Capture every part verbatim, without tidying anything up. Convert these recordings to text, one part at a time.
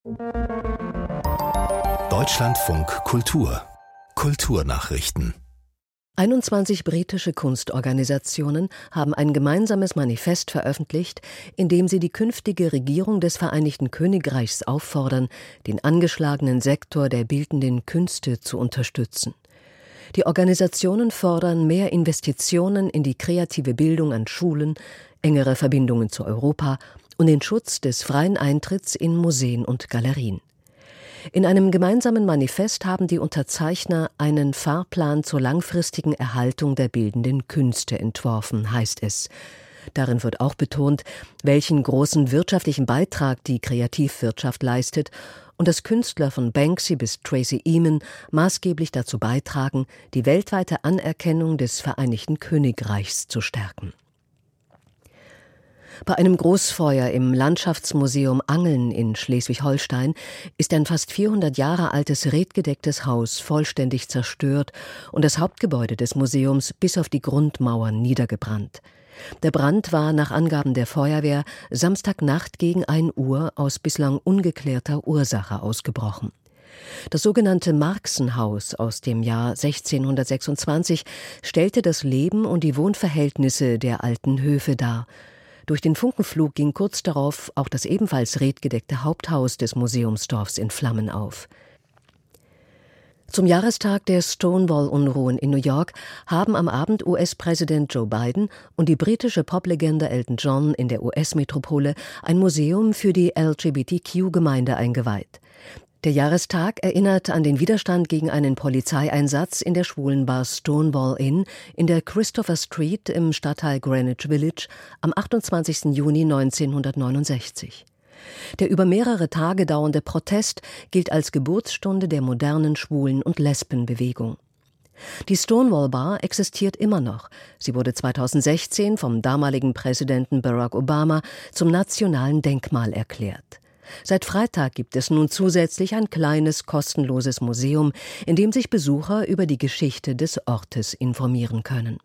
Deutschlandfunk Kultur Kulturnachrichten. einundzwanzig britische Kunstorganisationen haben ein gemeinsames Manifest veröffentlicht, in dem sie die künftige Regierung des Vereinigten Königreichs auffordern, den angeschlagenen Sektor der bildenden Künste zu unterstützen. Die Organisationen fordern mehr Investitionen in die kreative Bildung an Schulen, engere Verbindungen zu Europa und den Schutz des freien Eintritts in Museen und Galerien. In einem gemeinsamen Manifest haben die Unterzeichner einen Fahrplan zur langfristigen Erhaltung der bildenden Künste entworfen, heißt es. Darin wird auch betont, welchen großen wirtschaftlichen Beitrag die Kreativwirtschaft leistet und dass Künstler von Banksy bis Tracey Emin maßgeblich dazu beitragen, die weltweite Anerkennung des Vereinigten Königreichs zu stärken. Bei einem Großfeuer im Landschaftsmuseum Angeln in Schleswig-Holstein ist ein fast vierhundert Jahre altes redgedecktes Haus vollständig zerstört und das Hauptgebäude des Museums bis auf die Grundmauern niedergebrannt. Der Brand war nach Angaben der Feuerwehr Samstagnacht gegen ein Uhr aus bislang ungeklärter Ursache ausgebrochen. Das sogenannte Marxenhaus aus dem Jahr sechzehnhundertsechsundzwanzig stellte das Leben und die Wohnverhältnisse der alten Höfe dar. Durch den Funkenflug ging kurz darauf auch das ebenfalls redgedeckte Haupthaus des Museumsdorfs in Flammen auf. Zum Jahrestag der Stonewall-Unruhen in New York haben am Abend U S-Präsident Joe Biden und die britische Poplegende Elton John in der U S-Metropole ein Museum für die L G B T Q-Gemeinde eingeweiht. Der Jahrestag erinnert an den Widerstand gegen einen Polizeieinsatz in der Schwulenbar Stonewall Inn in der Christopher Street im Stadtteil Greenwich Village am achtundzwanzigsten Juni neunzehnhundertneunundsechzig. Der über mehrere Tage dauernde Protest gilt als Geburtsstunde der modernen Schwulen- und Lesbenbewegung. Die Stonewall Bar existiert immer noch. Sie wurde zweitausendsechzehn vom damaligen Präsidenten Barack Obama zum nationalen Denkmal erklärt. Seit Freitag gibt es nun zusätzlich ein kleines, kostenloses Museum, in dem sich Besucher über die Geschichte des Ortes informieren können.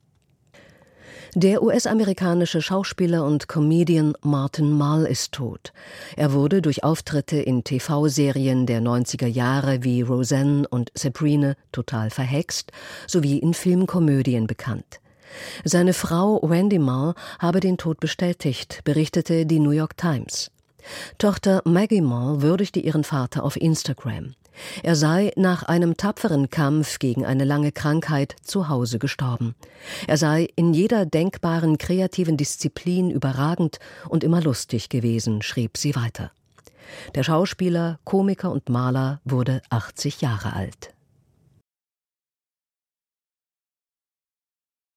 Der U S-amerikanische Schauspieler und Comedian Martin Mull ist tot. Er wurde durch Auftritte in T V-Serien der neunziger Jahre wie Roseanne und Sabrina total verhext, sowie in Filmkomödien bekannt. Seine Frau Wendy Mull habe den Tod bestätigt, berichtete die New York Times. Tochter Maggie Mull würdigte ihren Vater auf Instagram. Er sei nach einem tapferen Kampf gegen eine lange Krankheit zu Hause gestorben. Er sei in jeder denkbaren kreativen Disziplin überragend und immer lustig gewesen, schrieb sie weiter. Der Schauspieler, Komiker und Maler wurde achtzig Jahre alt.